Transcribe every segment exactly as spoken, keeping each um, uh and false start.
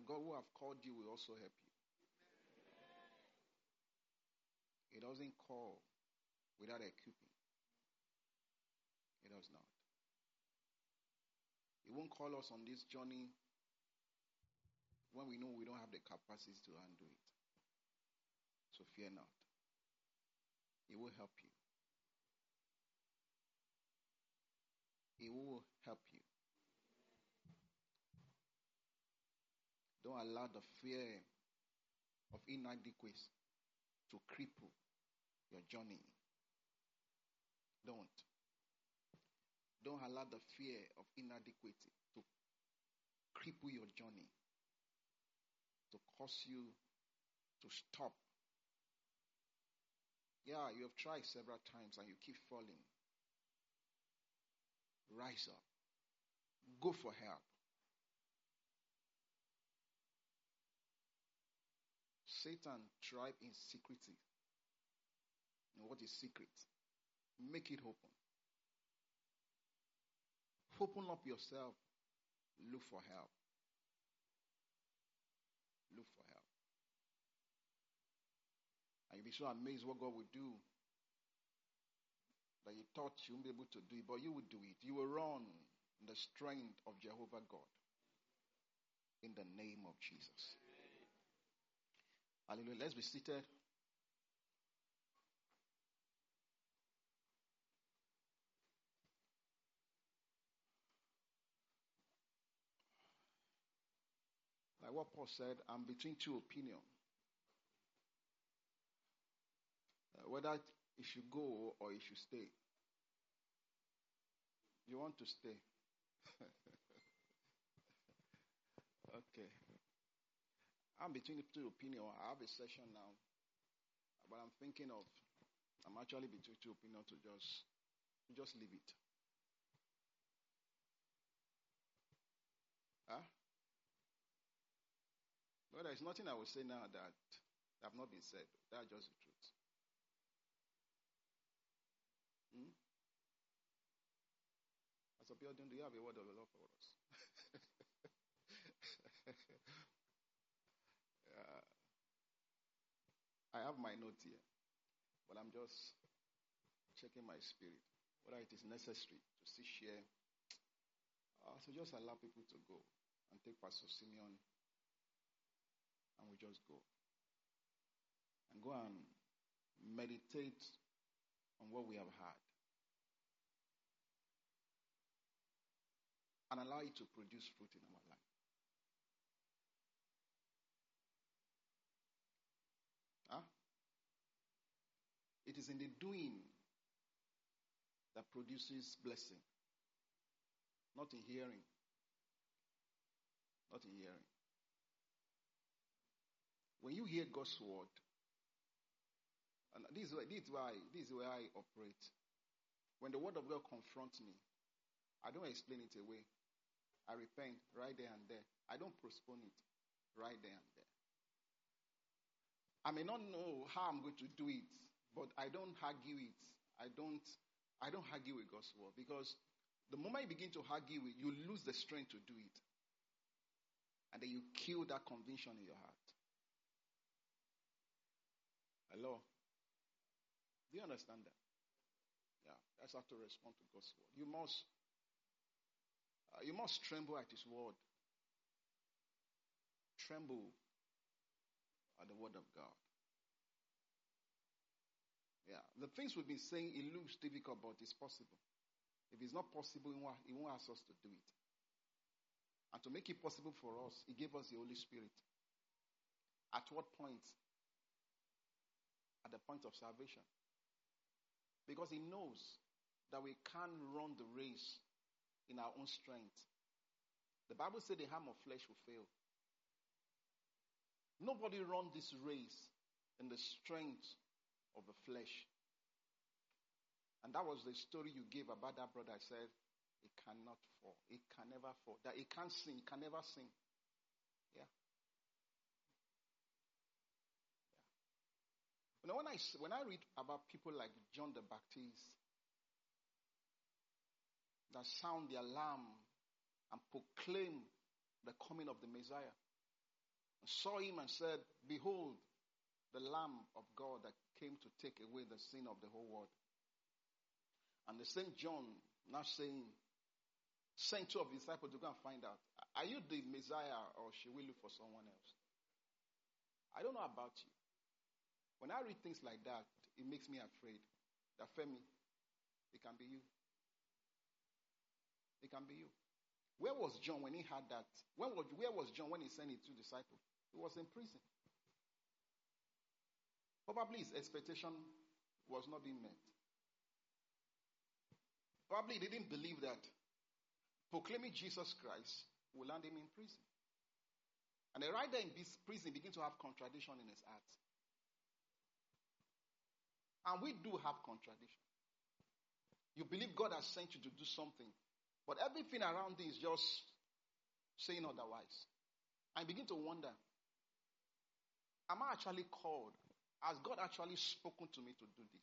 God who have called you will also help you. He doesn't call without equipping. He does not. He won't call us on this journey when we know we don't have the capacity to handle it. So fear not. He will help you. He will help you. Don't allow the fear of inadequacy to cripple your journey. Don't. Don't allow the fear of inadequacy to cripple your journey, to cause you to stop. Yeah, you have tried several times and you keep falling. Rise up. Go for help. Satan tried in secrecy. And what is secret? Make it open. Open up yourself. Look for help. Look for help. And you'll be so amazed what God will do that you thought you wouldn't be able to do it, but you will do it. You will run in the strength of Jehovah God. In the name of Jesus. Hallelujah. Let's be seated. Like what Paul said, I'm between two opinions. Uh, whether it should go or it should stay. You want to stay? Okay. I'm between the two opinions. I have a session now. But I'm thinking of, I'm actually between two opinions to just, to just leave it. Huh? Well, there's nothing I will say now that have not been said. That's just the truth. Hmm? As a building, do you have a word of the Lord for us? uh, I have my note here, but I'm just checking my spirit, whether it is necessary to still share. Uh, so just allow people to go and take Pastor Simeon, and we just go. And go and meditate on what we have heard. And allow it to produce fruit in our life. Huh? It is in the doing that produces blessing. Not in hearing. Not in hearing. When you hear God's word, and this is why this is why this is where I operate. When the word of God confronts me, I don't explain it away. I repent right there and there. I don't postpone it right there and there. I may not know how I'm going to do it, but I don't argue it. I don't I don't argue with God's word, because the moment you begin to argue it, you lose the strength to do it. And then you kill that conviction in your heart. Hello? Do you understand that? Yeah, that's how to respond to God's word. You must uh, you must tremble at His word. Tremble at the word of God. Yeah, the things we've been saying, it looks difficult, but it's possible. If it's not possible, He won't, he won't ask us to do it. And to make it possible for us, He gave us the Holy Spirit. At what point? At the point of salvation. Because He knows that we can't run the race in our own strength. The Bible said the arm of flesh will fail. Nobody runs this race in the strength of the flesh. And that was the story you gave about that brother. I said, it cannot fall. It can never fall. That it can't sing. It can never sing. Yeah. Yeah. You know, when I, when I read about people like John the Baptist that sound the alarm and proclaim the coming of the Messiah, saw him and said, behold, the Lamb of God that came to take away the sin of the whole world. And the same John now saying, sent two of his disciples to go and find out, are you the Messiah or should we look for someone else? I don't know about you. When I read things like that, it makes me afraid that Femi, it can be you. It can be you. Where was John when he had that? When was, where was John when he sent his two disciples? He was in prison. Probably his expectation was not being met. Probably he didn't believe that proclaiming Jesus Christ will land him in prison. And the right there in this prison begin to have contradiction in his heart. And we do have contradiction. You believe God has sent you to do something, but everything around you is just saying otherwise. And begin to wonder, am I actually called? Has God actually spoken to me to do this?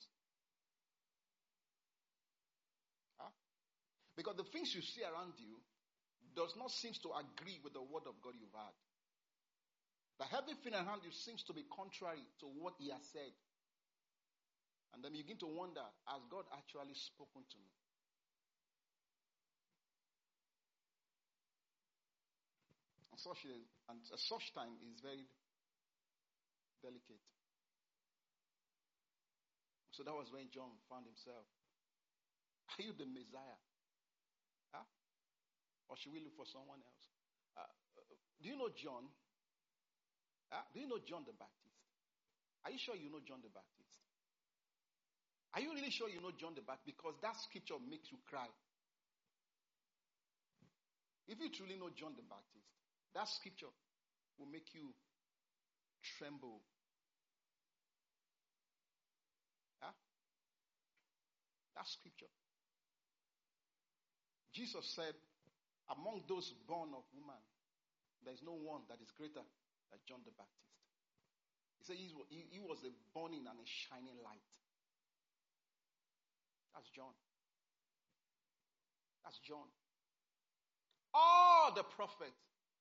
Huh? Because the things you see around you does not seem to agree with the word of God you've heard. That everything around you seems to be contrary to what he has said. And then you begin to wonder, has God actually spoken to me? And such, and such time is very delicate. So that was when John found himself. Are you the Messiah? Huh? Or should we look for someone else? Uh, do you know John? Huh? Do you know John the Baptist? Are you sure you know John the Baptist? Are you really sure you know John the Baptist? Because that scripture makes you cry. If you truly know John the Baptist, that scripture will make you tremble. Huh? That scripture. Jesus said, among those born of woman, there is no one that is greater than John the Baptist. He said he, he was a burning and a shining light. That's John. That's John. All the prophets,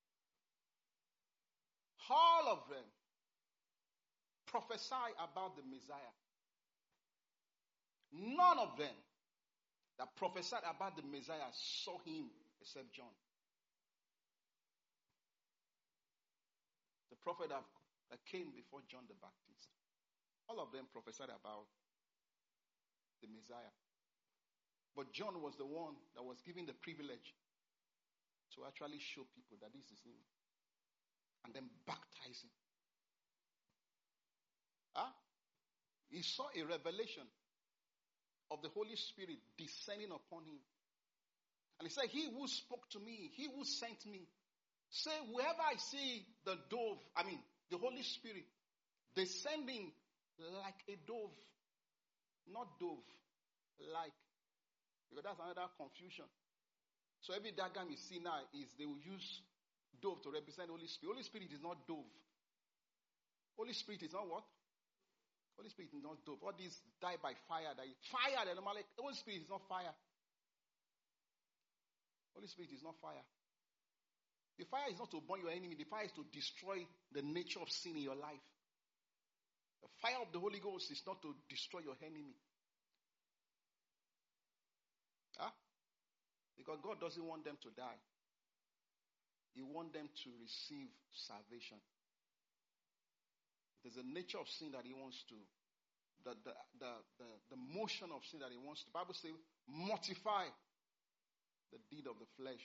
all of them prophesy about the Messiah. None of them that prophesied about the Messiah saw him except John. The prophet that, that came before John the Baptist. All of them prophesied about the Messiah. But John was the one that was given the privilege to actually show people that this is him. And then baptize him. Huh? He saw a revelation of the Holy Spirit descending upon him. And he said, he who spoke to me, he who sent me, say, wherever I see the dove, I mean, the Holy Spirit, descending like a dove. Not dove, like. Because that's another confusion. So every diagram you see now is they will use dove to represent Holy Spirit. Holy Spirit is not dove. Holy Spirit is not what? Holy Spirit is not dove. All these die by fire. Die. Fire, the normally. Holy Spirit is not fire. Holy Spirit is not fire. The fire is not to burn your enemy. The fire is to destroy the nature of sin in your life. The fire of the Holy Ghost is not to destroy your enemy. Huh? Because God doesn't want them to die. He wants them to receive salvation. There's a nature of sin that he wants to, the, the, the, the, the motion of sin that he wants to. The Bible says, mortify the deed of the flesh.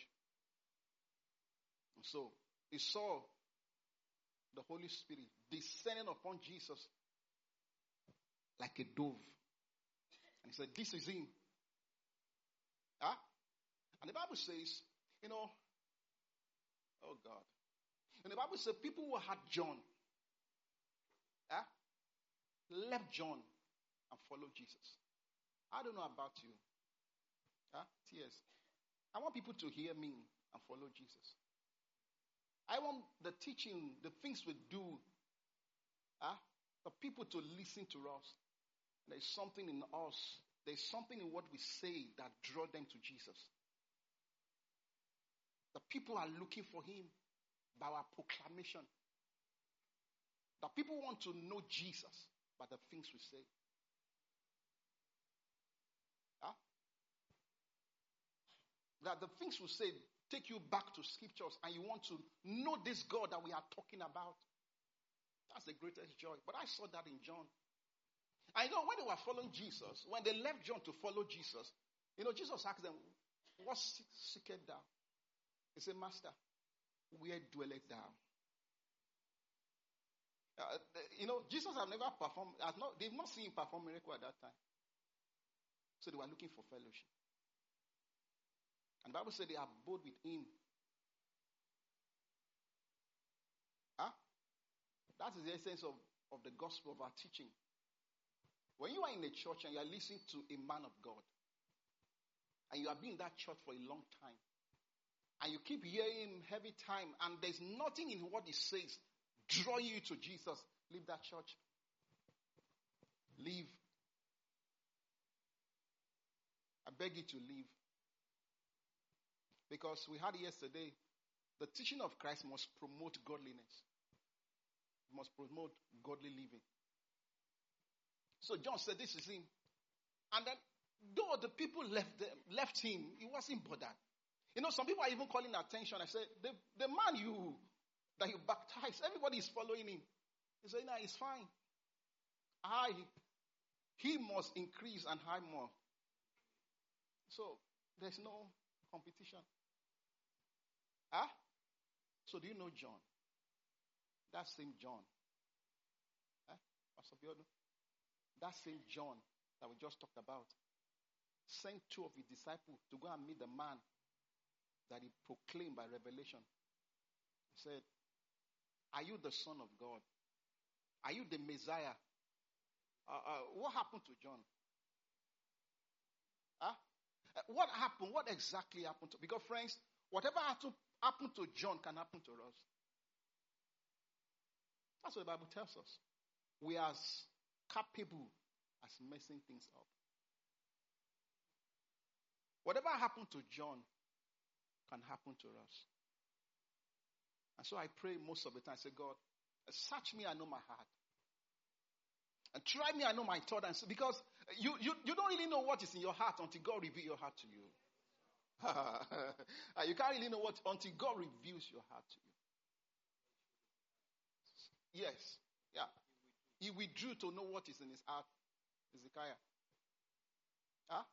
And so, he saw the Holy Spirit descending upon Jesus like a dove. And he said, this is him. Huh? And the Bible says, you know, oh God. And the Bible says people who had John, huh, left John and followed Jesus. I don't know about you. Huh? Tears. I want people to hear me and follow Jesus. I want the teaching, the things we do, huh, for people to listen to us. There's something in us. There's something in what we say that draw them to Jesus. The people are looking for him by our proclamation. That people want to know Jesus by the things we say. Huh? That the things we say take you back to scriptures and you want to know this God that we are talking about. That's the greatest joy. But I saw that in John. I know when they were following Jesus, when they left John to follow Jesus, you know, Jesus asked them, what seekest thou? He said, Master, where dwellest thou? Uh, you know, Jesus have never performed, has not, they've not seen him perform miracle at that time. So they were looking for fellowship. And the Bible said they abode with him. Huh? That is the essence of, of the gospel of our teaching. When you are in a church and you are listening to a man of God, and you have been in that church for a long time, and you keep hearing him every time, and there's nothing in what he says drawing you to Jesus, leave that church. Leave. I beg you to leave. Because we had yesterday, the teaching of Christ must promote godliness. It must promote godly living. So John said, this is him. And then, though the people left them, left him, he wasn't bothered. You know, some people are even calling attention. I said, the, the man you that you baptized, everybody is following him. He said, no, it's fine. I, he must increase and I more. So, there's no competition. Huh? So, do you know John? That same John. Huh? Pastor Biodo? That same John that we just talked about sent two of his disciples to go and meet the man that he proclaimed by revelation. He said, are you the Son of God? Are you the Messiah? Uh, uh, what happened to John? Huh? Uh, what happened? What exactly happened to? Because friends, whatever happened to John can happen to us. That's what the Bible tells us. We are as capable as messing things up. Whatever happened to John can happen to us. And so I pray most of the time, I say, God, search me, I know my heart. And try me, I know my thought. And so, because you, you, you don't really know what is in your heart until God reveals your heart to you. You can't really know what until God reveals your heart to you. Yes. Yeah. He withdrew to know what is in his heart. Hezekiah. Huh?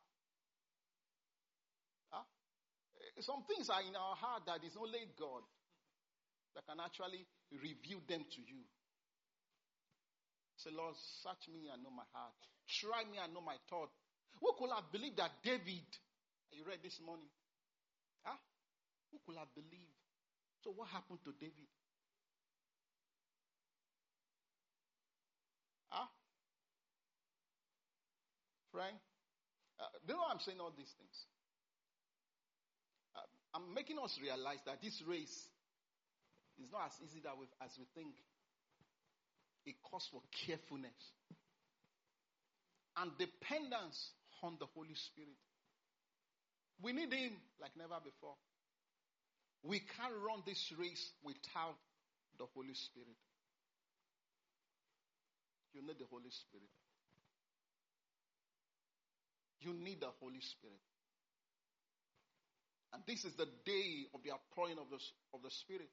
Huh? Some things are in our heart that is only God that can actually reveal them to you. Say, Lord, search me and know my heart. Try me and know my thought. Who could have believed that David, you read this morning, huh? Who could have believed? So what happened to David? Huh? Frank, uh, do you know why I'm saying all these things? Uh, I'm making us realize that this race is not as easy that we, as we think. It calls for carefulness and dependence on the Holy Spirit. We need him like never before. We can't run this race without the Holy Spirit. You need the Holy Spirit. You need the Holy Spirit. And this is the day of the outpouring of the, of the Spirit.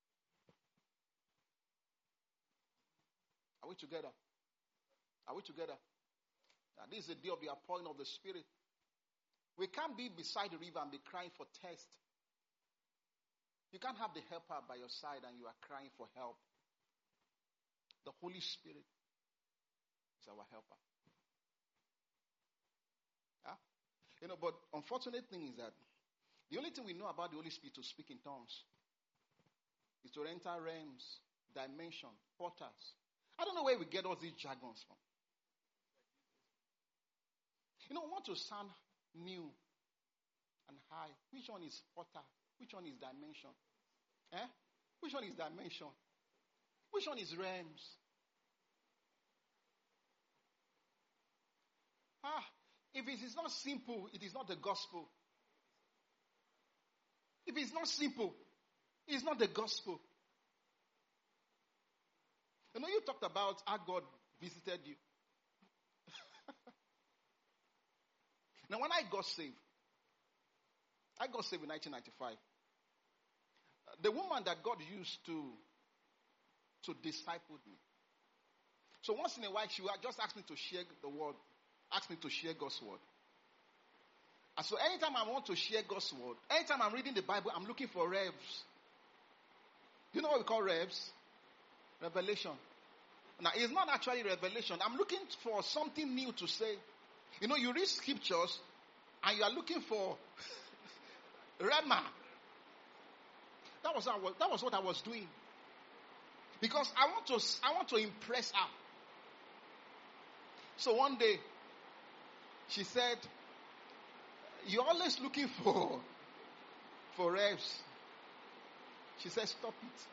Are we together? Are we together? Now, this is the day of the outpouring of the Spirit. We can't be beside the river and be crying for thirst. You can't have the helper by your side and you are crying for help. The Holy Spirit is our helper. Yeah? You know, but unfortunate thing is that the only thing we know about the Holy Spirit to speak in tongues is to enter realms, dimension, portals. I don't know where we get all these jargons from. You know, we want to sound new and high. Which one is portal? Which one is dimension? Eh? Which one is dimension? Which one is realms? Ah, if it is not simple, it is not the gospel. If it's not simple, it's not the gospel. You know, you talked about how God visited you. Now, when I got saved, I got saved in nineteen ninety-five. The woman that God used to, to disciple me. So once in a while, she would just ask me to share the word, ask me to share God's word. And so anytime I want to share God's word, anytime I'm reading the Bible, I'm looking for revs. Do you know what we call revs? Revelation. Now, it's not actually revelation. I'm looking for something new to say. You know, you read scriptures and you are looking for Rema. That was, what, that was what I was doing. Because I want to, I want to impress her. So one day, she said, you're always looking for, for revs. She said, stop it.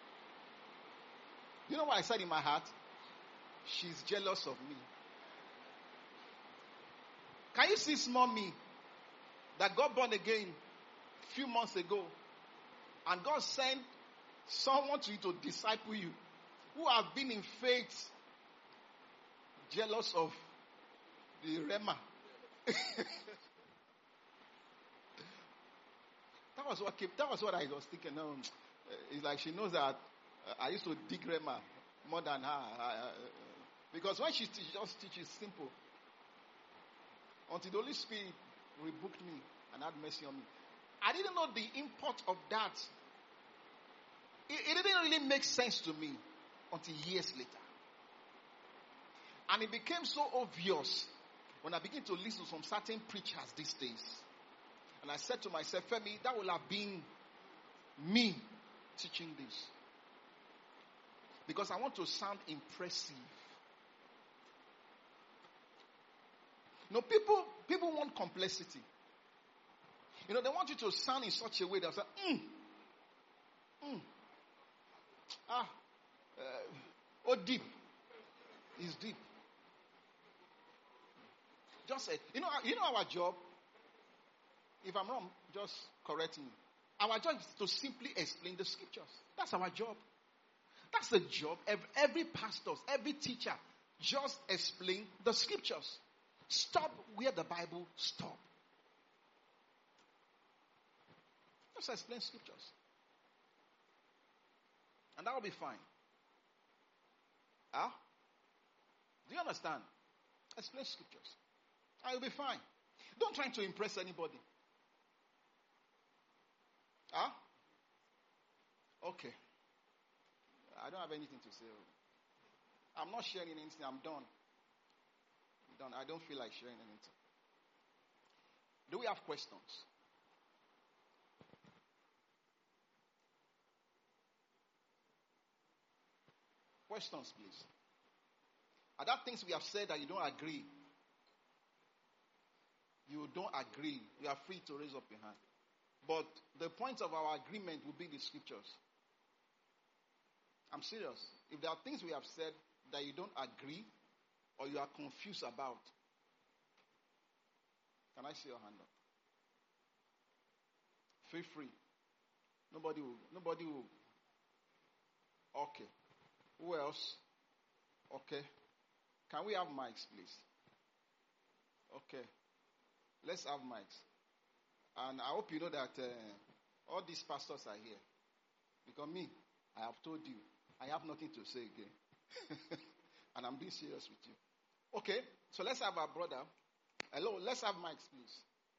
You know what I said in my heart? She's jealous of me. Can you see small me that got born again a few months ago? And God sent someone to you to disciple you who have been in faith, jealous of the Rema. That was what came, that was what I was thinking. No, it's like she knows that uh, I used to dig Rema more than her. I, uh, because when she teach, just teaches simple. Until the Holy Spirit rebuked me and had mercy on me. I didn't know the import of that. It, it didn't really make sense to me until years later. And it became so obvious when I began to listen to some certain preachers these days. And I said to myself, Femi, that will have been me teaching this. Because I want to sound impressive. You know, people, people want complexity. You know, they want you to sound in such a way that say, mm, mm, ah, uh, oh, deep. It's deep. Just say, you know, you know our job. If I'm wrong, just correct me. Our job is to simply explain the scriptures. That's our job. That's the job. Every, every pastor, every teacher, just explain the scriptures. Stop where the Bible stops. Just explain scriptures. And that will be fine. Ah? Do you understand? Explain scriptures. I will be fine. Don't try to impress anybody. Ah? Okay. I don't have anything to say. I'm not sharing anything. I'm done. I'm done. I don't feel like sharing anything. Do we have questions? Questions, please. Are there things we have said that you don't agree? You don't agree. You are free to raise up your hand. But the point of our agreement will be the scriptures. I'm serious. If there are things we have said that you don't agree or you are confused about, can I see your hand up? Feel free. Nobody will. Nobody will. Okay. Who else? Okay. Can we have mics, please? Okay. Let's have mics. And I hope you know that uh, all these pastors are here. Because me, I have told you, I have nothing to say again. And I'm being serious with you. Okay, so let's have our brother. Hello, let's have mics, please.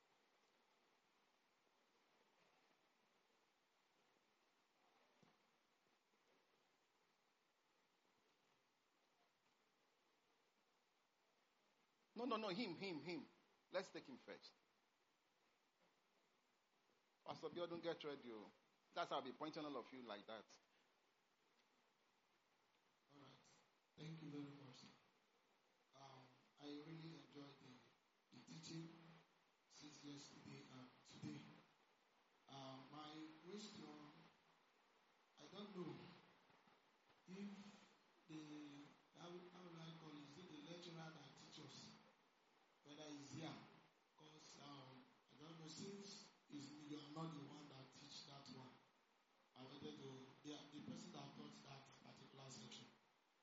No, no, no, him, him, him. Let's take him first. Pastor Bill, don't get ready. That's how I'll be pointing all of you like that. All right. Thank you very much. Um, I really enjoyed the, the teaching since yesterday and today. Uh, my question, I don't know if the, how, how will I call it, is it the lecturer that teaches, whether he's here? Because um, I don't know, since is you are not the one that teach that one. I wanted to, the, the person that taught that particular section.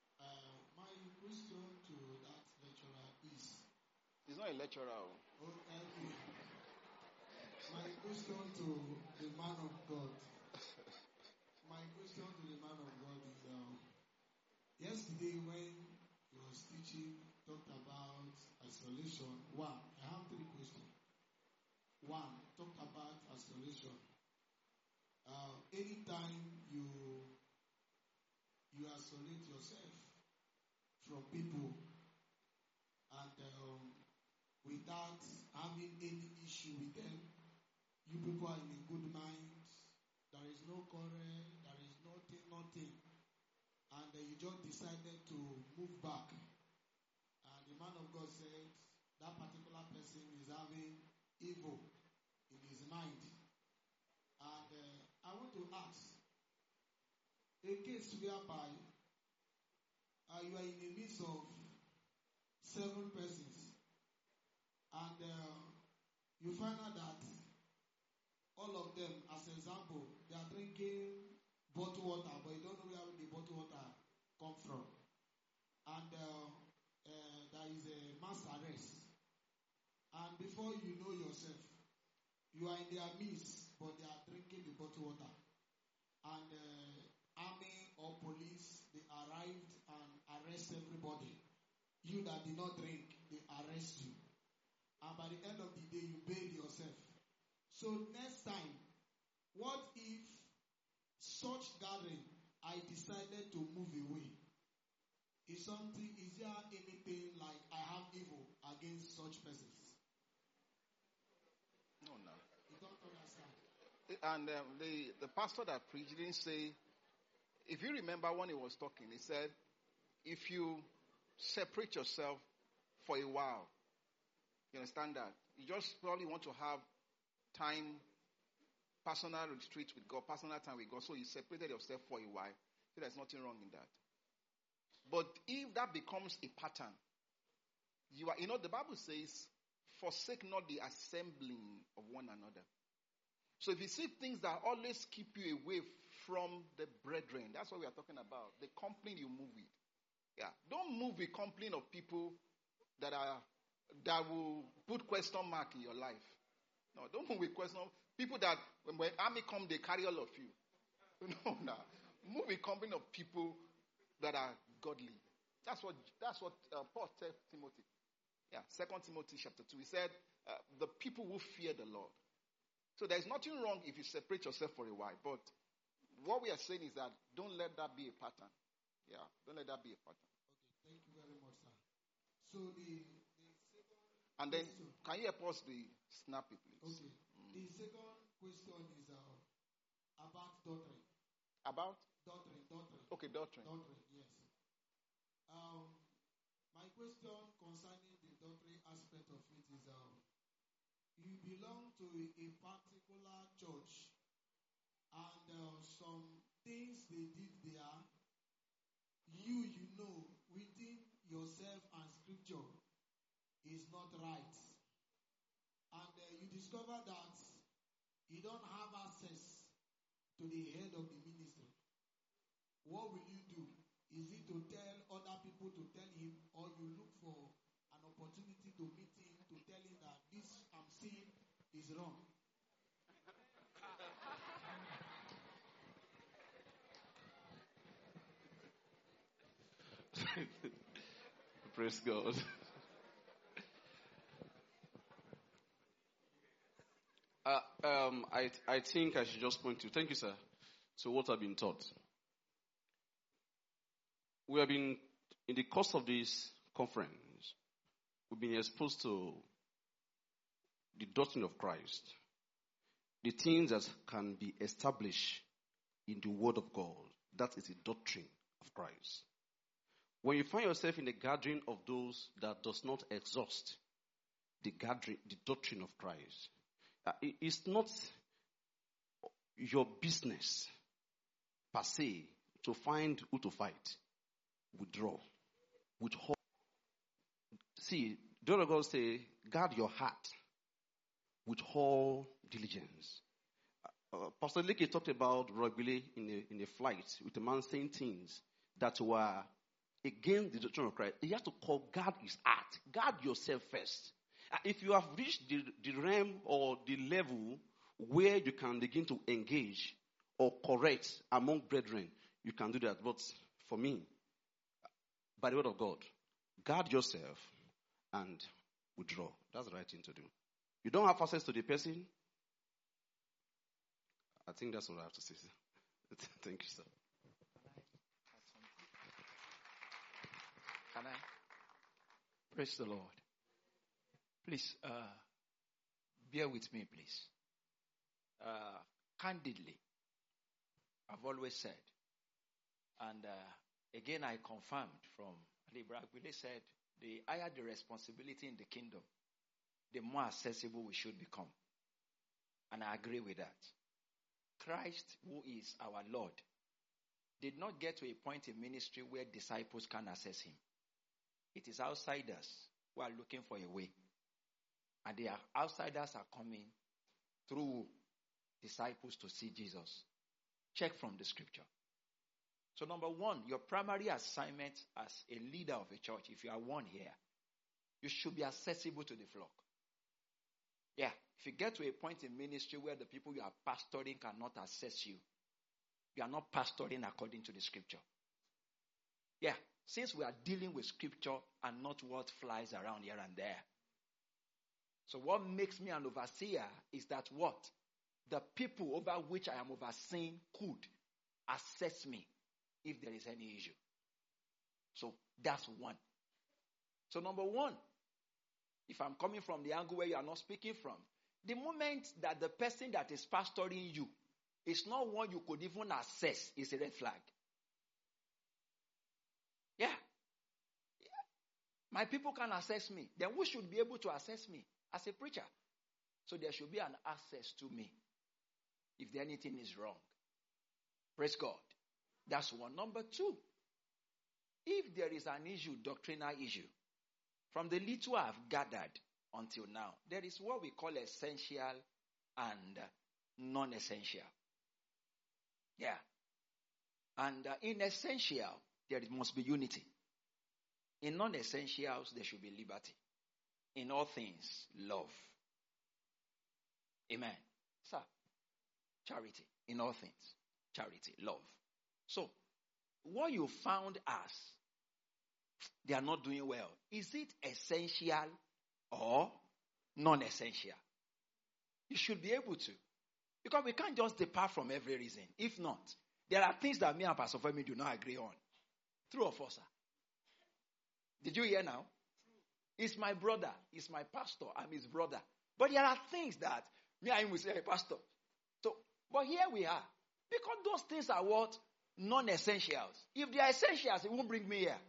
not a lecturer. Oh. Okay. My question to the man of God. My question to the man of God is uh, yesterday when he was teaching, talked about isolation. One, I have three questions. One, talked about isolation. Uh, anytime you you isolate yourself from people and um, without having any issue with them, you people are in a good mind. There is no quarrel. There is nothing, nothing. And uh, you just decided to move back. And the man of God said that particular person is having evil in his mind. And uh, I want to ask, a case whereby uh, you are in the midst of seven persons, and uh, you find out that all of them, as an example, they are drinking bottled water, but you don't know where the bottled water come from. And uh, uh, there is a mass arrest. And before you know yourself, you are in their midst, but they are drinking the bottled water. And uh, army or police, they arrived and arrest everybody. You that did not drink, they arrest you. And by the end of the day, you bail yourself. So next time, what if such gathering, I decided to move away? Is something, is there anything like I have evil against such persons? No, no. You don't understand. And um, the, the pastor that preached didn't say, if you remember when he was talking, he said, if you separate yourself for a while, you understand that? You just probably want to have time, personal retreat with God, personal time with God. So you separated yourself for a while. So there's nothing wrong in that. But if that becomes a pattern, you are, you know, the Bible says, forsake not the assembling of one another. So if you see things that always keep you away from the brethren, that's what we are talking about. The company you move with. Yeah. Don't move with company of people that are that will put question mark in your life. No, don't move with question. People that, when army come, they carry all of you. No, no. Move with company of people that are godly. That's what that's what uh, Paul said to Timothy. Yeah, Second Timothy chapter two. He said, uh, the people who fear the Lord. So there's nothing wrong if you separate yourself for a while. But what we are saying is that don't let that be a pattern. Yeah, don't let that be a pattern. Okay, thank you very much, sir. So the, the second And then, question, can you help us the snap it, please? okay. Mm. The second question is uh, about doctrine. About? Doctrine, doctrine. Okay, doctrine. Doctrine, yes. Um, my question concerning the doctrine aspect of it is, uh, you belong to a, a particular church, and uh, some things they did there, you, you know, within yourself and scripture is not right. And uh, you discover that you don't have access to the head of the ministry. What will you do? Is it to tell other people to tell him, or you look for an opportunity to meet him to tell him that this I'm seeing is wrong? Praise God. Uh, um, I I think I should just point to, thank you, sir, to what I've been taught. We have been, in the course of this conference, we've been exposed to the doctrine of Christ, the things that can be established in the Word of God. That is the doctrine of Christ. When you find yourself in the gathering of those that does not exhaust the gathering, the doctrine of Christ, uh, it, it's not your business per se to find who to fight. Withdraw. Withhold. See, the other God say, guard your heart with all diligence. Uh, Pastor Leke talked about Roybile in a, in a flight with a man saying things that were against the doctrine of Christ. He has to call guard his heart. Guard yourself first. If you have reached the, the realm or the level where you can begin to engage or correct among brethren, you can do that. But for me, by the word of God, guard yourself and withdraw. That's the right thing to do. You don't have access to the person. I think that's what I have to say. Thank you, sir. Can I? Praise the Lord. Please, uh, bear with me, please. Uh, candidly, I've always said, and uh, again I confirmed from Ali Bragbile said, the higher the responsibility in the kingdom, the more accessible we should become. And I agree with that. Christ, who is our Lord, did not get to a point in ministry where disciples can access him. It is outsiders who are looking for a way. And the outsiders are coming through disciples to see Jesus. Check from the scripture. So number one, your primary assignment as a leader of a church, if you are one here, you should be accessible to the flock. Yeah, if you get to a point in ministry where the people you are pastoring cannot access you, you are not pastoring according to the scripture. Yeah, since we are dealing with scripture and not what flies around here and there. So what makes me an overseer is that what? The people over which I am overseeing could assess me if there is any issue. So that's one. So number one, if I'm coming from the angle where you are not speaking from, the moment that the person that is pastoring you is not one you could even assess, is a red flag. Yeah. yeah. My people can assess me. Then who should be able to assess me? As a preacher. So there should be an access to me if anything is wrong. Praise God. That's one. Number two, if there is an issue, doctrinal issue, from the little I've gathered until now, there is what we call essential and non-essential. Yeah. And uh, in essential, there must be unity. In non-essentials, there should be liberty. In all things, love. Amen. Sir, charity. In all things, charity, love. So, what you found as they are not doing well, is it essential or non-essential? You should be able to. Because we can't just depart from every reason. If not, there are things that me and Pastor Femi do not agree on. True or false, sir? Did you hear now? He's my brother. He's my pastor. I'm his brother. But there are things that me and him will say, hey, pastor. So, but here we are. Because those things are what? Non-essentials. If they are essentials, it won't bring me here.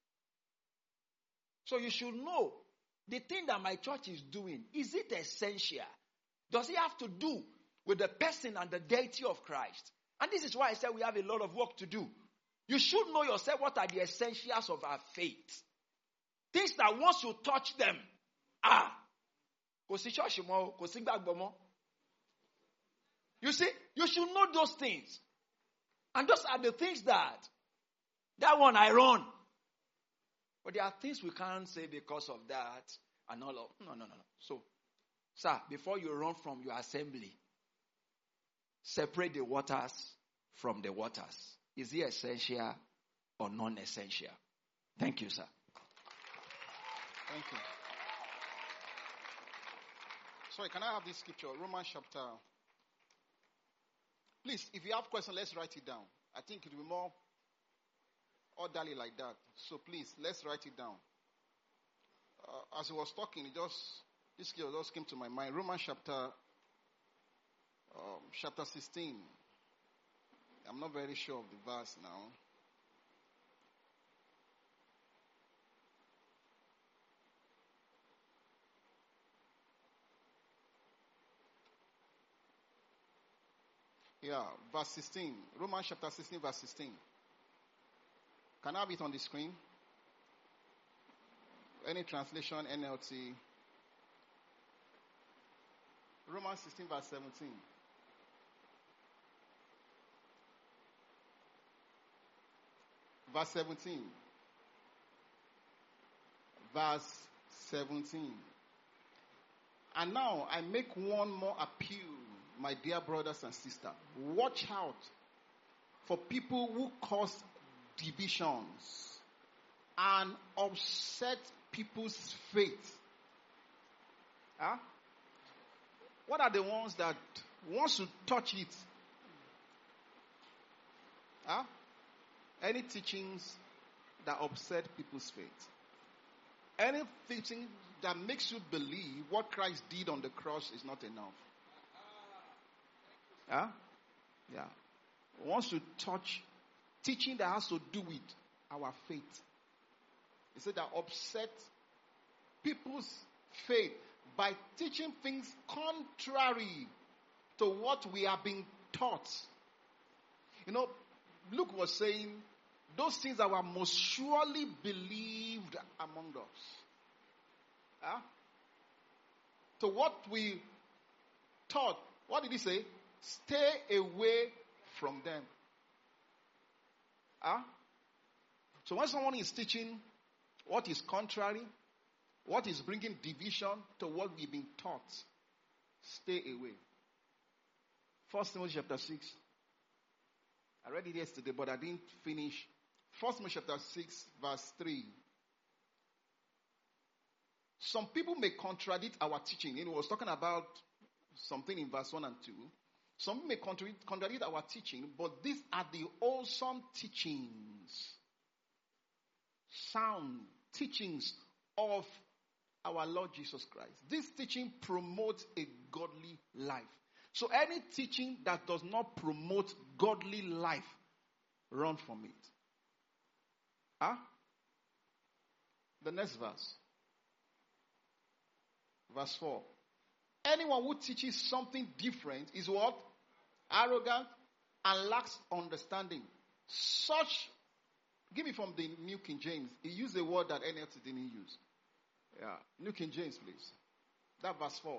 So you should know the thing that my church is doing, is it essential? Does it have to do with the person and the deity of Christ? And this is why I said we have a lot of work to do. You should know yourself what are the essentials of our faith. Things that once you touch them, ah, kò sí church mọ́, kò sí gbàgbọ́ mọ́. You see, you should know those things. And those are the things that, that one I run. But there are things we can't say because of that and all of, no, no, no, no. So, sir, before you run from your assembly, separate the waters from the waters. Is it essential or non-essential? Thank you, sir. Thank you. Sorry, can I have this scripture? Romans chapter. Please, if you have questions, let's write it down. I think it will be more orderly like that. So please, let's write it down. Uh, as I was talking, it just this scripture just came to my mind. Romans chapter um, chapter sixteen. I'm not very sure of the verse now. Yeah, verse sixteen. Romans chapter sixteen, verse sixteen. Can I have it on the screen? Any translation, N L T. Romans sixteen, verse seventeen. Verse seventeen. Verse seventeen. And now I make one more appeal, my dear brothers and sisters. Watch out for people who cause divisions and upset people's faith. Huh? What are the ones that once you touch it? Huh? Any teachings that upset people's faith. Any teaching that makes you believe what Christ did on the cross is not enough. Huh? Yeah. Once you touch teaching that has to do with our faith, he said that upset people's faith by teaching things contrary to what we are being taught. You know, Luke was saying those things that were most surely believed among us. Huh? To what we taught, what did he say? Stay away from them. Huh? So when someone is teaching what is contrary, what is bringing division to what we've been taught, stay away. First Timothy chapter six. I read it yesterday, but I didn't finish. First Timothy chapter six, verse three. Some people may contradict our teaching. It was talking about something in verse one and two. Some people may contradict, contradict our teaching, but these are the awesome teachings, sound teachings of our Lord Jesus Christ. This teaching promotes a godly life. So any teaching that does not promote godly life, run from it. Huh? The next verse. Verse four. Anyone who teaches something different is what? Arrogant and lacks understanding. Such, give me from the New King James. He used a word that N L T didn't use. Yeah. New King James, please. That verse four.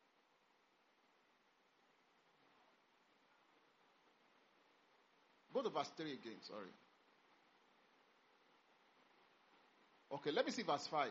Go to verse three again, sorry. Okay, let me see verse five.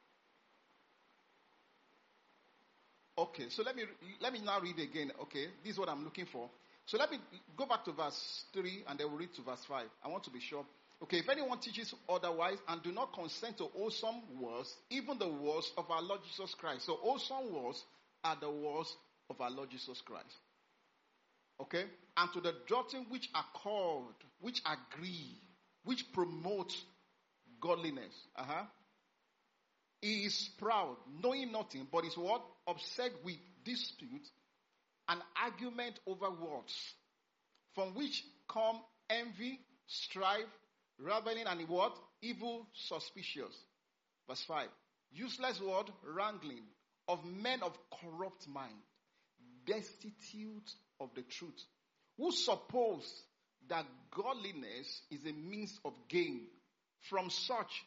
Okay, so let me let me now read again. Okay, this is what I'm looking for. So let me go back to verse three and then we'll read to verse five. I want to be sure. Okay, if anyone teaches otherwise and do not consent to wholesome words, even the words of our Lord Jesus Christ. So wholesome words are the words of our Lord Jesus Christ. Okay? And to the doctrine which accord, which agree, which promote godliness. Uh-huh. He is proud, knowing nothing, but is what? Upset with dispute and argument over words, from which come envy, strife, reveling, and what? Evil suspicious. Verse five. Useless word, wrangling, of men of corrupt mind, destitute of the truth, who suppose that godliness is a means of gain. From such,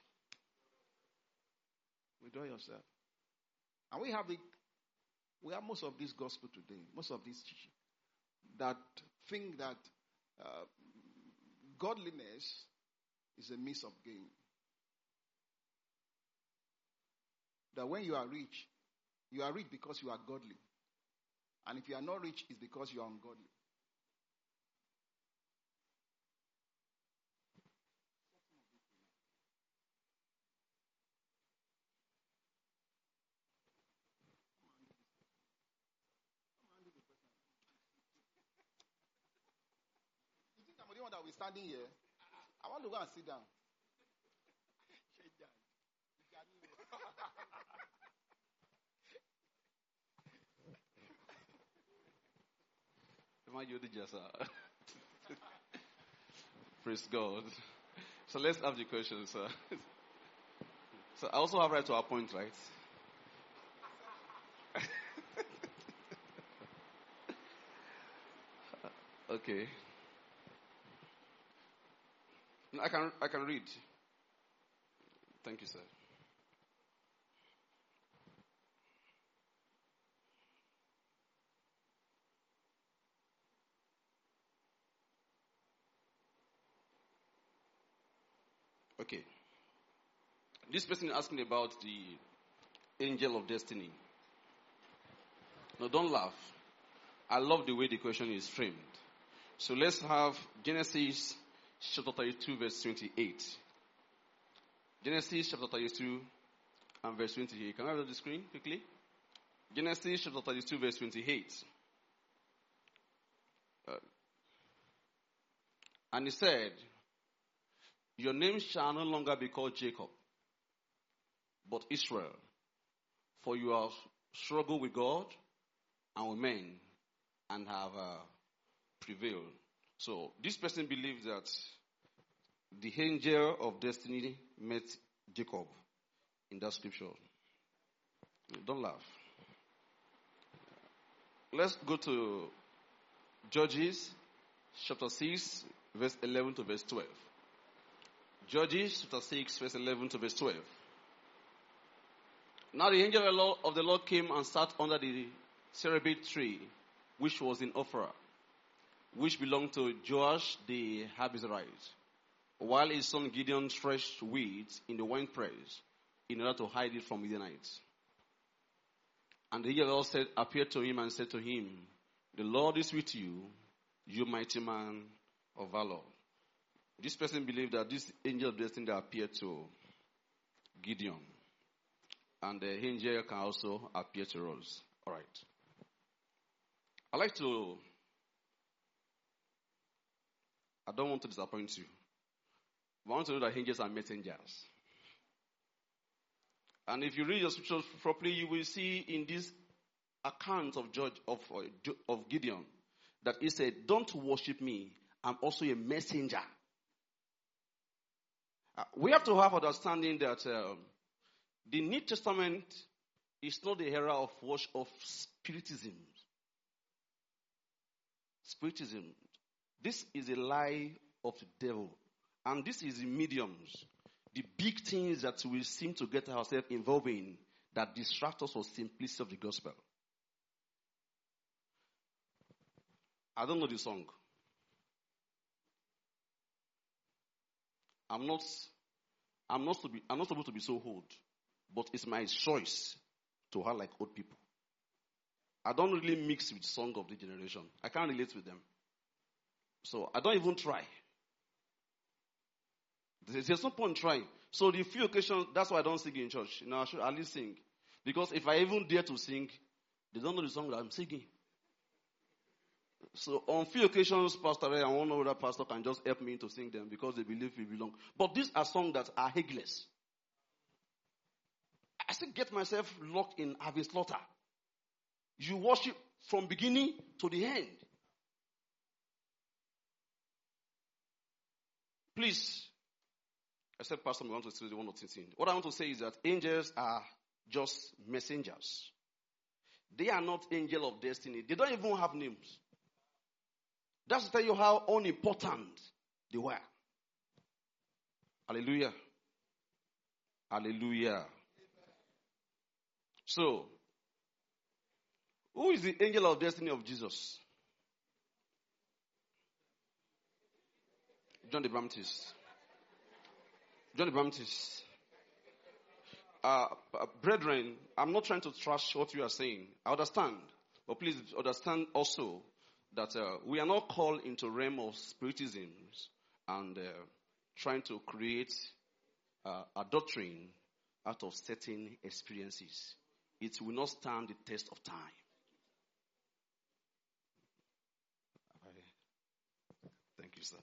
withdraw yourself. And we have the, we have most of this gospel today, most of this teaching, that think that uh, godliness is a means of gain. That when you are rich, you are rich because you are godly. And if you are not rich, it's because you are ungodly. You think I'm the one that will be standing here? I want to go and sit down. Praise God. So let's have the questions, sir. So I also have right to appoint, right? Okay. I can I can read. Thank you, sir. Okay. This person is asking about the angel of destiny. No, don't laugh. I love the way the question is framed. So let's have Genesis chapter thirty-two, verse twenty-eight. Genesis chapter thirty-two and verse twenty-eight. Can I have the screen quickly? Genesis chapter thirty-two, verse twenty-eight. Uh, and he said, your name shall no longer be called Jacob, but Israel, for you have struggled with God and with men and have uh, prevailed. So this person believes that the angel of destiny met Jacob in that scripture. Don't laugh. Let's go to Judges chapter six, verse eleven to verse twelve. Judges chapter six, verse eleven to verse twelve. Now the angel of the Lord, of the Lord came and sat under the terebinth tree, which was in Ophrah, which belonged to Joash the Abiezrite, while his son Gideon threshed weeds in the winepress in order to hide it from Midianites. And the angel of the Lord said, appeared to him and said to him, the Lord is with you, you mighty man of valor. This person believed that this angel of destiny that appeared to Gideon, and the angel can also appear to us. All right. I like to, I don't want to disappoint you, but I want to know that angels are messengers. And if you read your scriptures properly, you will see in this account of Judge of, uh, of Gideon that he said, don't worship me, I'm also a messenger. Uh, we have to have understanding that um, the New Testament is not the era of worship of spiritism. Spiritism. This is a lie of the devil. And this is the mediums. The big things that we seem to get ourselves involved in that distract us from simplicity of the gospel. I don't know the song. I'm not, I'm not, to be, I'm not supposed to be so old, but it's my choice to have like old people. I don't really mix with song of the generation. I can't relate with them. So I don't even try. There's no point in trying. So the few occasions, that's why I don't sing in church. You know, I should at least sing. Because if I even dare to sing, they don't know the song that I'm singing. So on few occasions, Pastor Ray and one other pastor can just help me to sing them because they believe we belong. But these are songs that are headless. I still get myself locked in having slaughter. You worship from beginning to the end. Please, I said, Pastor, we want to say one or two things. What I want to say is that angels are just messengers. They are not angel of destiny. They don't even have names. That's to tell you how unimportant they were. Hallelujah. Hallelujah. So, who is the angel of destiny of Jesus? John the Baptist. John the Baptist. Uh, uh, brethren, I'm not trying to trash what you are saying. I understand. But please understand also that uh, we are not called into realm of spiritisms and uh, trying to create uh, a doctrine out of certain experiences. It will not stand the test of time. Thank you, sir.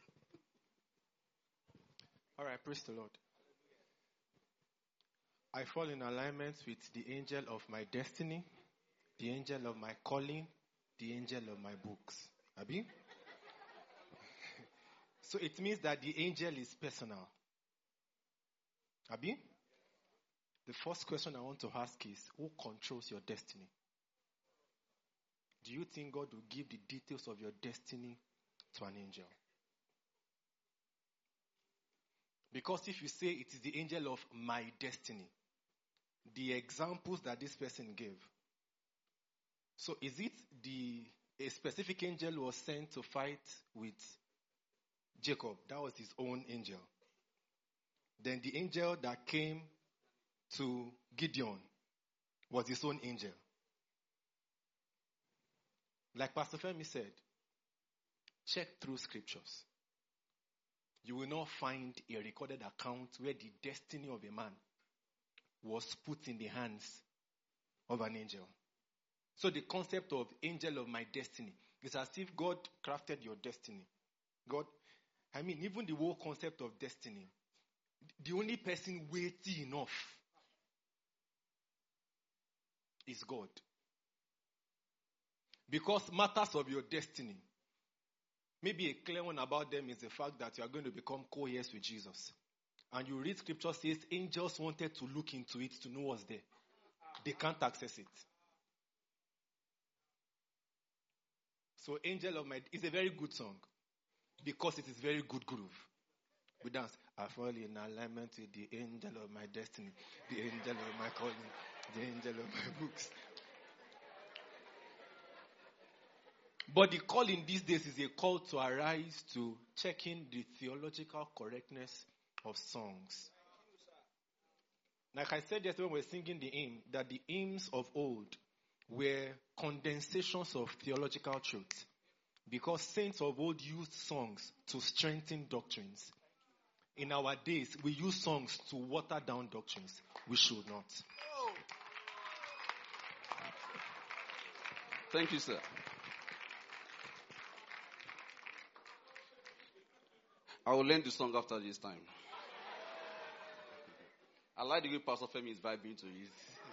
All right, praise the Lord. I fall in alignment with the angel of my destiny, the angel of my calling, the angel of my books. Abi? So it means that the angel is personal. Abi? The first question I want to ask is, who controls your destiny? Do you think God will give the details of your destiny to an angel? Because if you say it is the angel of my destiny, the examples that this person gave, so is it the a specific angel who was sent to fight with Jacob? That was his own angel. Then the angel that came to Gideon was his own angel. Like Pastor Femi said, check through scriptures. You will not find a recorded account where the destiny of a man was put in the hands of an angel. So the concept of angel of my destiny is as if God crafted your destiny. God, I mean, even the whole concept of destiny, the only person weighty enough is God. Because matters of your destiny, maybe a clear one about them is the fact that you are going to become co-heirs with Jesus. And you read scripture says angels wanted to look into it to know what's there. They can't access it. So Angel of My is a very good song because it is very good groove. We dance. I fall in alignment with the angel of my destiny, the angel of my calling, the angel of my books. But the call in these days is a call to arise to checking the theological correctness of songs. Like I said yesterday when we were singing the hymn, that the hymns of old were condensations of theological truth. Because saints of old used songs to strengthen doctrines. In our days, we use songs to water down doctrines. We should not. Thank you, sir. I will learn the song after this time. I like the way Pastor Femi is vibing to it.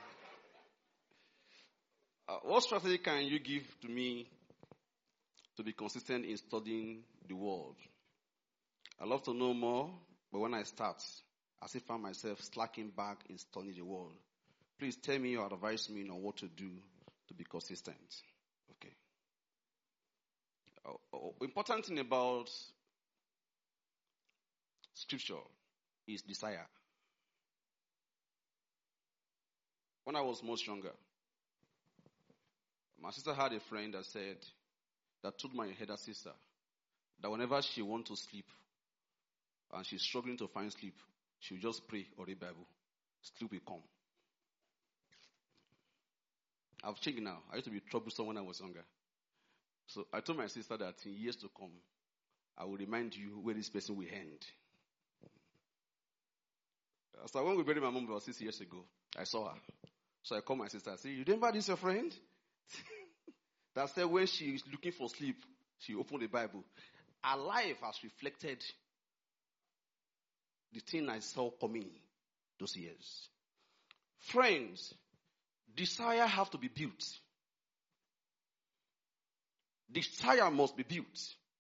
Uh, what strategy can you give to me to be consistent in studying the word? I love to know more, but when I start, I still find myself slacking back in studying the word. Please tell me or advise me on what to do to be consistent. Okay. Uh, uh, important thing about Scripture is desire. When I was much younger, my sister had a friend that said, that told my elder sister, that whenever she wants to sleep, and she's struggling to find sleep, she'll just pray or read Bible. Sleep will come. I've changed now. I used to be troublesome when I was younger. So I told my sister that in years to come, I will remind you where this person will end. So when we buried my mom about six years ago, I saw her. So I called my sister and said, you remember this your friend? That said when she is looking for sleep, she opened the Bible. Her life has reflected the thing I saw coming those years. Friends, desire have to be built. Desire must be built.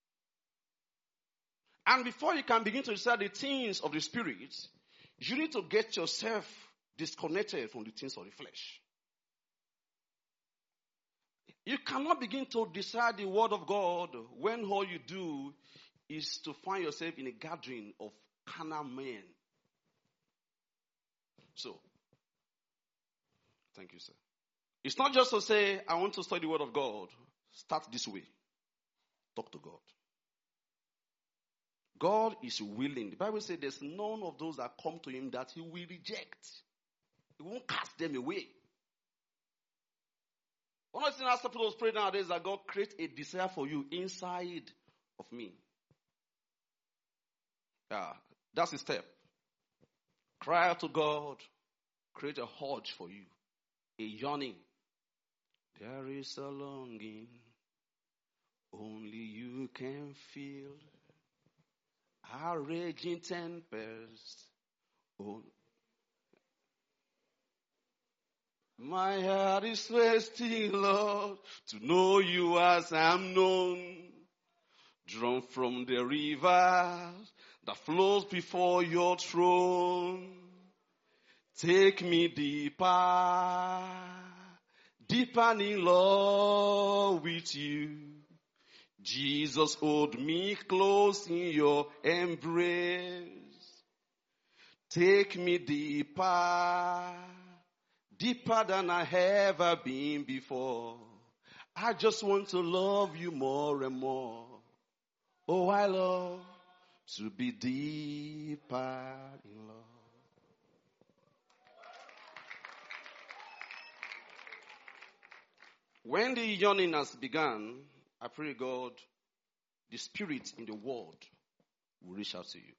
And before you can begin to desire the things of the Spirit, you need to get yourself disconnected from the things of the flesh. You cannot begin to desire the word of God when all you do is to find yourself in a gathering of carnal men. So, thank you, sir. It's not just to say, I want to study the word of God. Start this way. Talk to God. God is willing. The Bible says there's none of those that come to him that he will reject. He won't cast them away. One of the things I suppose pray nowadays is that God create a desire for you inside of me. Yeah, that's the step. Cry out to God. Create a urge for you. A yearning. There is a longing only you can feel. A raging tempest. Oh, my heart is thirsty, Lord, to know you as I'm known. Drawn from the river that flows before your throne. Take me deeper, deeper in love with you. Jesus, hold me close in your embrace. Take me deeper, deeper than I ever been before. I just want to love you more and more. Oh, I love to be deeper in love. When the yearning has begun, I pray God, the Spirit in the world will reach out to you.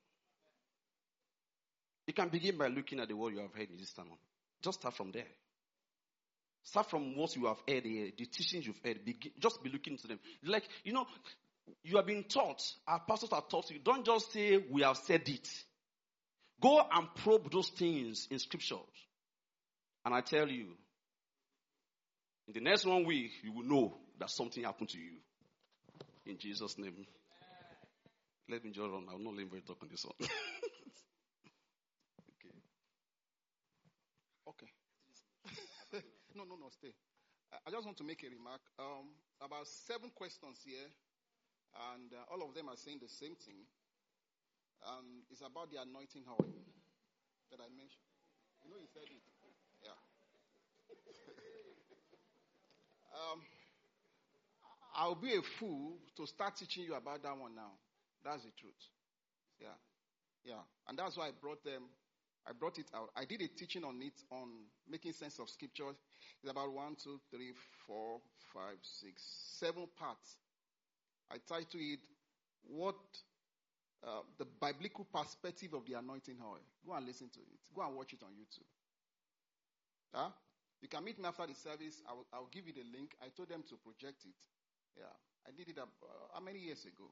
You can begin by looking at the word you have heard in this sermon. Just start from there. Start from what you have heard here, the teachings you've heard. Begin, just be looking to them. Like, you know, you have been taught, our pastors have taught you. Don't just say, we have said it. Go and probe those things in scriptures. And I tell you, in the next one week, you will know that something happened to you. In Jesus' name. Let me just run. I will not let anybody talk on this one. Okay. Okay. no, no, no, stay. I, I just want to make a remark. Um, about seven questions here, and uh, all of them are saying the same thing. Um, it's about the anointing oil that I mentioned. You know, he said it. Yeah. um, I'll be a fool to start teaching you about that one now. That's the truth. Yeah. Yeah. And that's why I brought them. I brought it out. I did a teaching on it, on making sense of scripture. It's about one, two, three, four, five, six, seven parts. I titled it, What uh, the Biblical Perspective of the Anointing Oil. Go and listen to it. Go and watch it on YouTube. Huh? You can meet me after the service. I will, I will give you the link. I told them to project it. Yeah. I did it uh, how many years ago?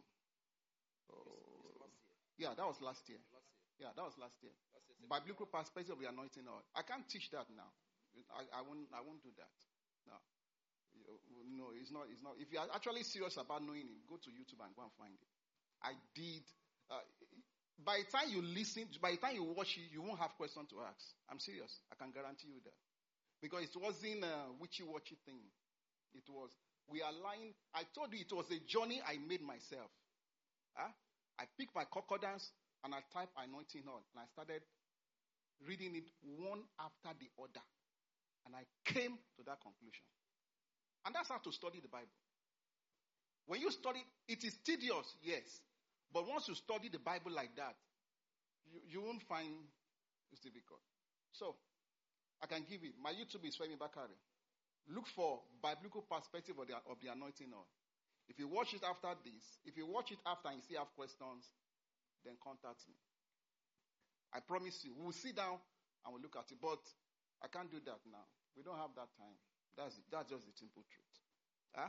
Oh, yeah, that was last year. Last year. Yeah, that was last year. Last year Biblical perspective of the anointing oil. I can't teach that now. I, I won't. I won't do that. No, no, it's not. It's not. If you are actually serious about knowing it, go to YouTube and go and find it. I did. Uh, by the time you listen, by the time you watch it, you won't have questions to ask. I'm serious. I can guarantee you that, because it wasn't a witchy-watchy thing. It was. We are lying. I told you it was a journey I made myself. Huh? I picked my concordance and I typed anointing oil and I started reading it one after the other. And I came to that conclusion. And that's how to study the Bible. When you study, it is tedious, yes. But once you study the Bible like that, you, you won't find it's difficult. So, I can give it. My YouTube is Femi Bakari. Look for biblical perspective of the, of the anointing oil. If you watch it after this, if you watch it after and you still have questions, then contact me. I promise you, we'll sit down and we'll look at it. But I can't do that now. We don't have that time. That's it. That's just the simple truth. Huh?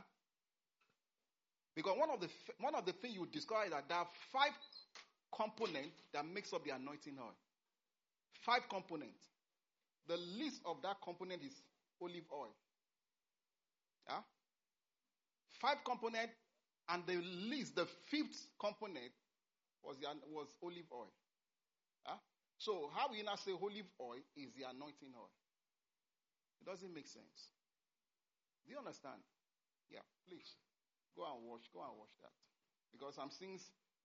Because one of the one of the things you discover is that there are five components that makes up the anointing oil. Five components. The least of that component is olive oil. Yeah? Five components, and the least, the fifth component was the, was olive oil. Huh? So how we now say olive oil is the anointing oil? It doesn't make sense. Do you understand? Yeah, please go and watch. Go and watch that, because I'm seeing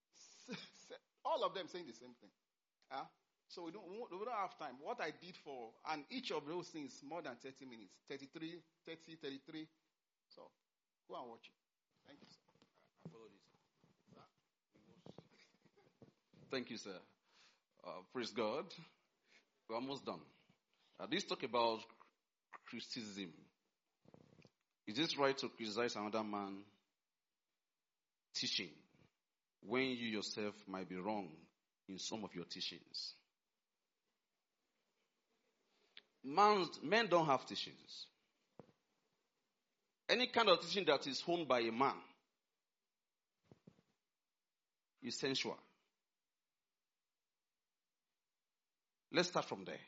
all of them saying the same thing. Huh? So we don't we don't have time. What I did for, and each of those things more than thirty minutes, thirty-three, thirty, thirty-three. So. Go and watch it. Thank you, sir. I follow this. Thank you, sir. Uh, praise God. We're almost done. Uh, this talk about criticism. Is it right to criticize another man teaching when you yourself might be wrong in some of your teachings? Man, men don't have teachings. Any kind of teaching that is owned by a man is sensual. Let's start from there.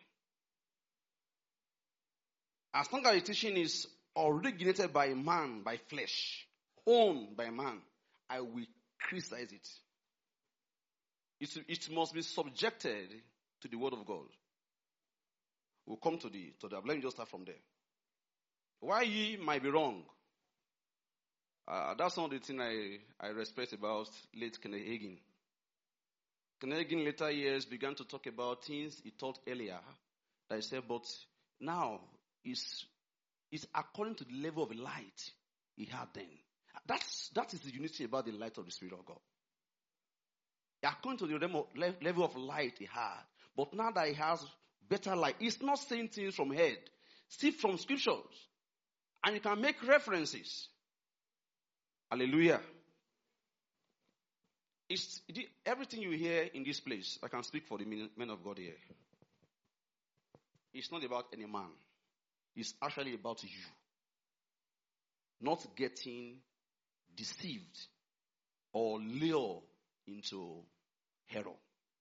As long as the teaching is originated by a man, by flesh, owned by a man, I will criticize it. It, it must be subjected to the word of God. We'll come to the, to the, let me just start from there. Why ye might be wrong. Uh, that's one of the things I, I respect about late Kenneth Hagin. Kenneth Hagin in later years began to talk about things he taught earlier. That he said, but now it's, it's according to the level of light he had then. That's, that is the unity about the light of the Spirit of God. According to the level of light he had. But now that he has better light, he's not saying things from head. See from scriptures. And you can make references. Hallelujah. It's, everything you hear in this place, I can speak for the men of God here. It's not about any man. It's actually about you. Not getting deceived or lured into error.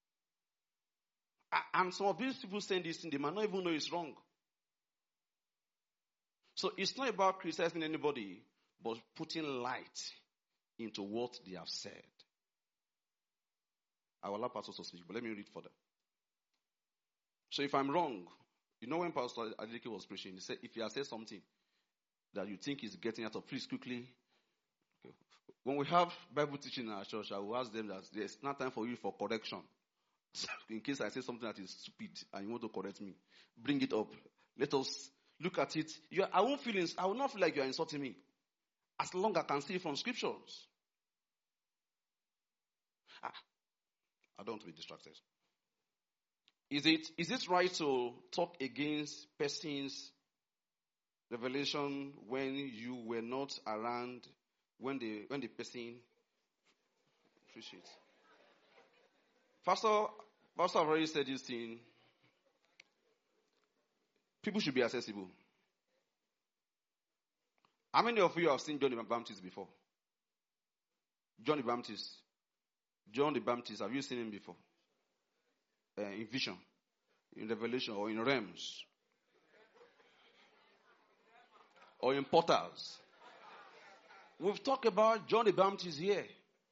And some of these people saying this thing, they might not even know it's wrong. So it's not about criticizing anybody, but putting light into what they have said. I will allow Pastor to speak, but let me read further. So if I'm wrong, you know when Pastor Adeleke was preaching, he said, if you have said something that you think is getting out of, please quickly. Okay. When we have Bible teaching in our church, I will ask them that there's not time for you for correction. In case I say something that is stupid and you want to correct me, bring it up. Let us look at it. You are, I won't feel. I will not feel like you are insulting me, as long as I can see it from scriptures. Ah, I don't want to be distracted. Is it is it right to talk against persons' revelation when you were not around, when the when the person appreciates? Pastor, Pastor have already said this thing. People should be accessible. How many of you have seen John the Baptist before? John the Baptist. John the Baptist, have you seen him before? Uh, in vision, in revelation, or in realms, or in portals. We've talked about John the Baptist here.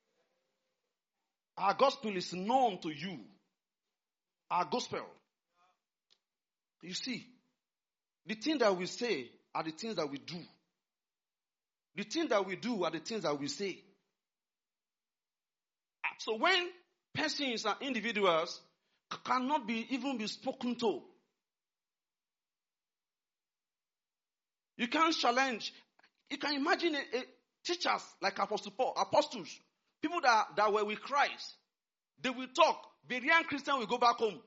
Our gospel is known to you. Our gospel. You see, the things that we say are the things that we do. The things that we do are the things that we say. So when persons and individuals cannot be even be spoken to, you can't challenge. You can imagine a, a teachers like Apostle Paul, apostles, people that, that were with Christ. They will talk. Berean Christian will go back home.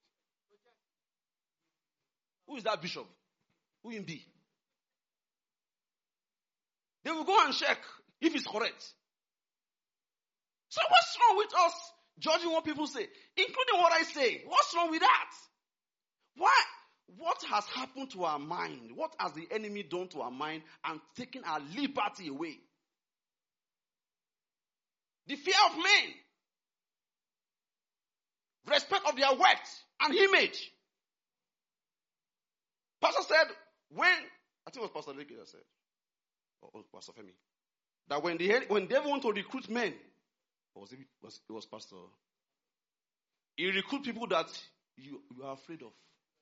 Who is that bishop? Who in be? They will go and check if it's correct. So what's wrong with us judging what people say, including what I say? What's wrong with that? Why? What has happened to our mind? What has the enemy done to our mind and taken our liberty away? The fear of men. Respect of their worth and image. Pastor said, when, I think it was Pastor Leke that said, or Pastor Femi, that when they, when they want to recruit men, or was it, was, it was Pastor, he recruit people that you, you are afraid of.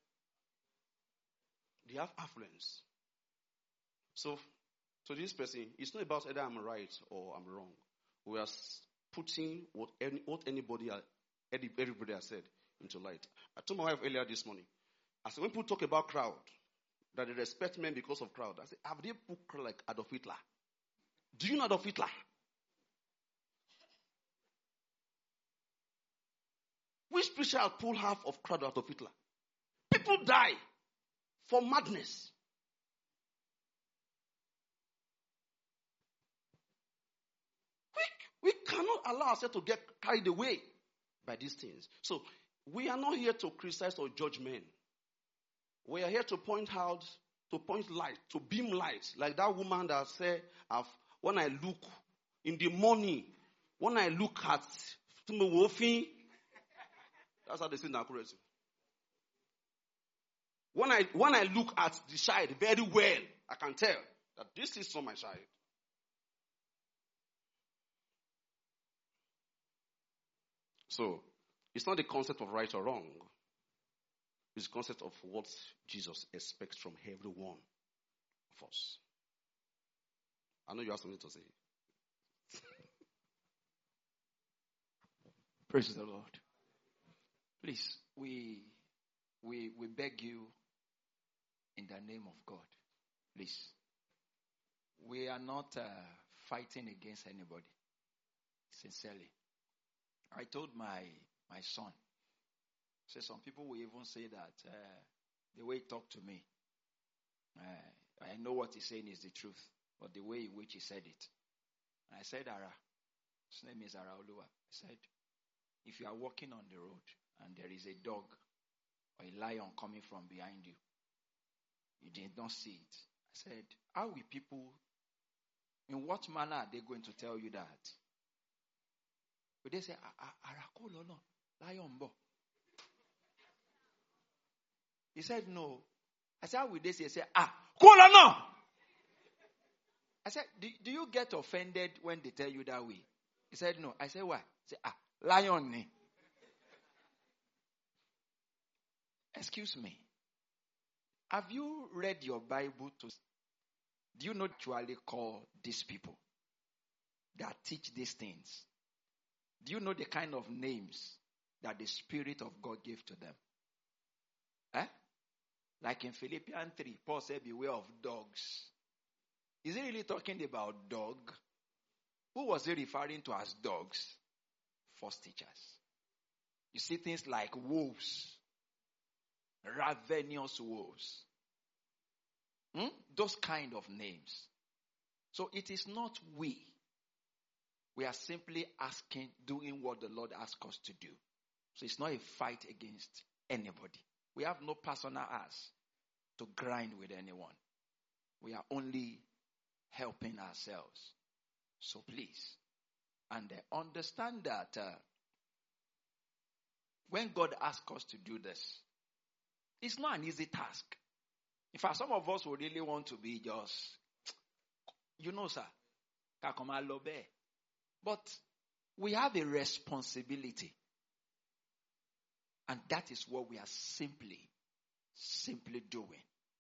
They have affluence. So, to this person, it's not about either I'm right or I'm wrong. We are putting what, any, what anybody, everybody has said into light. I told my wife earlier this morning, I said, when people talk about crowd, that they respect men because of crowd, I said, have they put crowd like Adolf Hitler? Do you know Adolf Hitler? Which preacher pulled half of crowd out of Hitler? People die for madness. We, we cannot allow ourselves to get carried away by these things. So, we are not here to criticize or judge men. We are here to point out, to point light, to beam light. Like that woman that said, when I look in the morning, when I look at that's how they say in accuracy. When I when I look at the child very well, I can tell that this is not my child. So, it's not the concept of right or wrong. It's the concept of what Jesus expects from every one of us. I know you have something to say. Praise the Lord. Please, we, we, we beg you in the name of God, please. We are not uh, fighting against anybody, sincerely. I told my, my son, so some people will even say that uh, the way he talked to me, uh, I know what he's saying is the truth, but the way in which he said it. And I said, Ara, his name is Ara Oluwa. I said, if you are walking on the road and there is a dog or a lion coming from behind you, you did not see it. I said, how will people, in what manner are they going to tell you that? Would they say, Ara Kolo no, lion bo? He said, no. I said, how would they say, say ah, Kolo no? I said, do, do you get offended when they tell you that way? He said, no. I said, why? He said, ah, lion ni. Excuse me. Have you read your Bible to... Do you know what you actually call these people that teach these things? Do you know the kind of names that the Spirit of God gave to them? Eh? Like in Philippians three, Paul said, beware of dogs. Is he really talking about dog? Who was he referring to as dogs? False teachers. You see things like wolves. Ravenous wolves. Hmm? Those kind of names. So it is not we. We are simply asking, doing what the Lord asks us to do. So it's not a fight against anybody. We have no personal ask to grind with anyone. We are only helping ourselves. So please, and uh, understand that uh, when God asks us to do this, it's not an easy task. In fact, some of us would really want to be just, you know, sir, but we have a responsibility. And that is what we are simply, simply doing.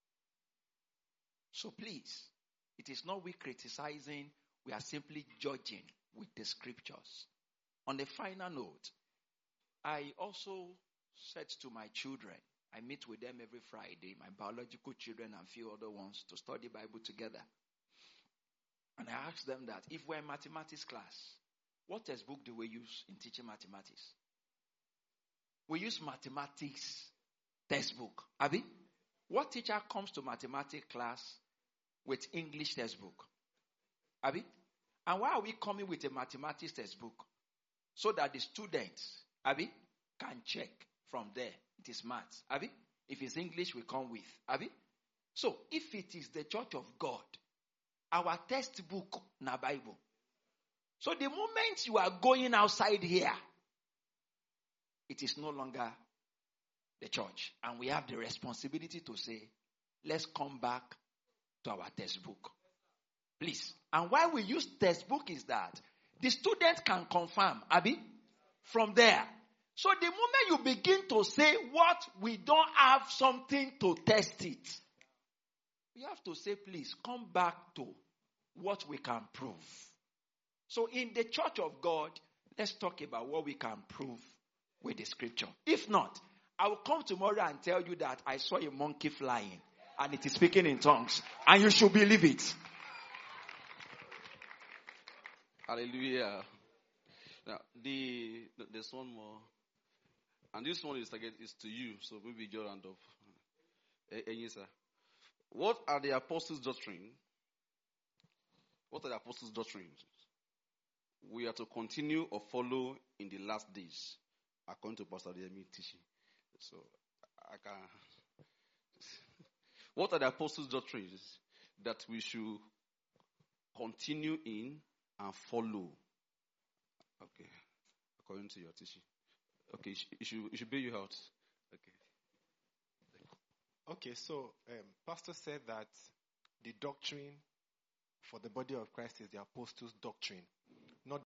So please, it is not we criticizing, we are simply judging with the scriptures. On the final note, I also said to my children, I meet with them every Friday, my biological children and a few other ones, to study Bible together. And I asked them that if we're in mathematics class, what textbook do we use in teaching mathematics? We use mathematics textbook. Abi? What teacher comes to mathematics class with English textbook? Abi? And why are we coming with a mathematics textbook? So that the students, Abi, can check from there. It is maths. Abi? If it's English, we come with. Abi? So, if it is the church of God, our textbook na Bible. So the moment you are going outside here, it is no longer the church. And we have the responsibility to say, let's come back to our textbook. Please. And why we use textbook is that the student can confirm, Abi, from there. So the moment you begin to say what we don't have something to test it, we have to say, please, come back to what we can prove. So in the church of God, let's talk about what we can prove with the scripture. If not, I will come tomorrow and tell you that I saw a monkey flying and it is speaking in tongues. And you should believe it. Hallelujah. Now, the, there's one more. And this one is, again, is to you. So maybe you'll round up. Eh, eh, yes, sir. What are the apostles' doctrine? What are the apostles' doctrines? We are to continue or follow in the last days, according to Pastor Demi teaching. So, I can. What are the apostles' doctrines that we should continue in and follow? Okay, according to your teaching. Okay, it should it should bail you out. Okay. Okay, so um, Pastor said that the doctrine for the body of Christ is the apostles' doctrine.